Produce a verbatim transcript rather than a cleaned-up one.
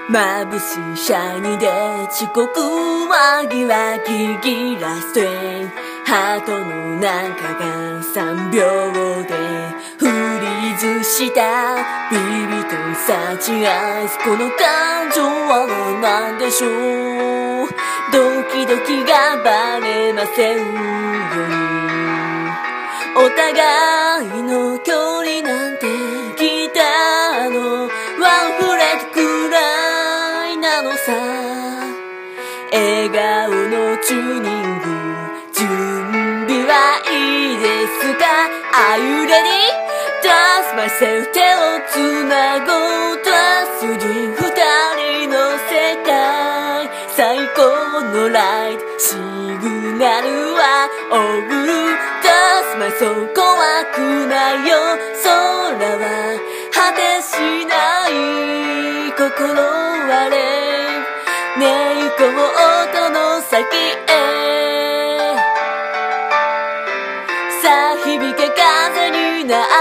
眩しいシャイニーで遅刻はギラギギラストレインハートの中がさんびょうでフリーズしたビビとサチアイスこの感情は何でしょうドキドキがバレませんようにお互いの距離なんてギターのワンフレットくらいなのさ笑顔のチューニング準備はいいですか Are you ready? Dance myself 手をつなごう Dance with 二人の世界最高のライトシグナルはオブルDance my soul 怖くないよ空は果てしない心割れねえ行こう音の先へさあ響け風にな